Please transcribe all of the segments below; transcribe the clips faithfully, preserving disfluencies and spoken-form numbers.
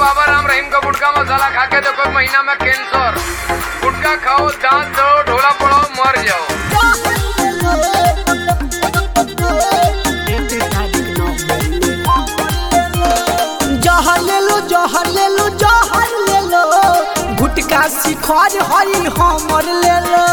बाबा राम रहीम का गुटखा मसाला खा के देखो महीना में कैंसर। गुटखा खाओ, दांत दो, ढोला पड़ाओ, मर जाओ। जहर ले लो, जहर ले लो, जहर ले लो, गुटखा शिखर हई हमर ले लो।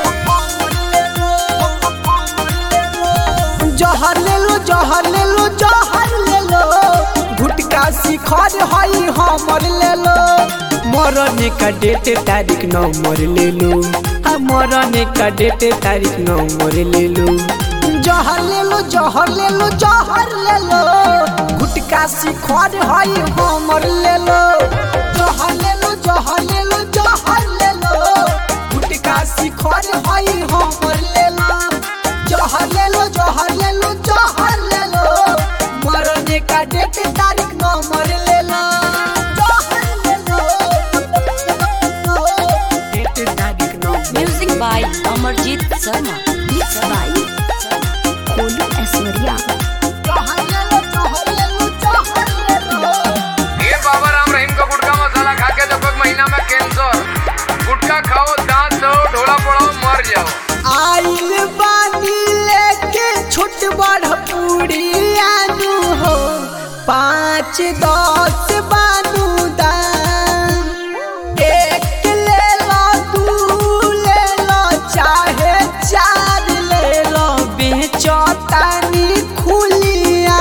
जहर ले लो, जहर ले लो, जहर ले लो, गुटखा शिखर हई हमर ले लो। मरने का डेट तारीख नंबर ले लो, मरने का डेट तारीख नंबर ले लो। जहर ले लो, जहर ले लो, जहर ले लो, गुटखा शिखर हई हमर ले लो। जहर ले लो, जहर ले लो, जहर ले लो, गुटखा शिखर हई हमर ले लो। जहर ले लो, जहर ले लो, जहर ले लो, मरने का डेट तारीख नंबर ले लो। Music by Amarjit Sharma. Mixed by Kolu Aishwarya. ये बाबा राम रहीम का गुटखा मसाला खा के देखो महीना में कैंसर। गुटखा खाओ, दांत दो, ढोला पड़ाओ, मर जाओ। आइल बानी लेके छोट बड़ पूरी आनू हो, पाँच दस बानू दान। एक ले लो, दू ले लो, चाहे चार ले लो, बेचो तानी खुलिया।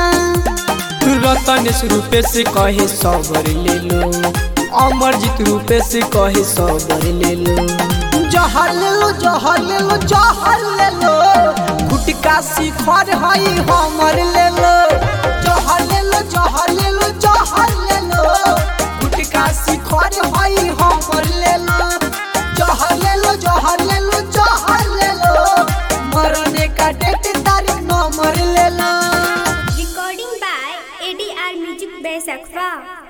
रतनेश रूपे से कहे सबर ले लो, अमरजीत रूपे से कहे सबर ले लो। जहर ले लो, जहर ले लो, जहर ले लो, गुटखा शिखर हई हमर ले लो। जहर ले लो, जहर ले लो, जहर ले लो, गुटखा शिखर हई हमर ले लो। जहर ले लो, जहर ले लो, जहर ले लो, मरने का डेट तारीख नंबर ले लो। Recording by A D R Music by Sakfa.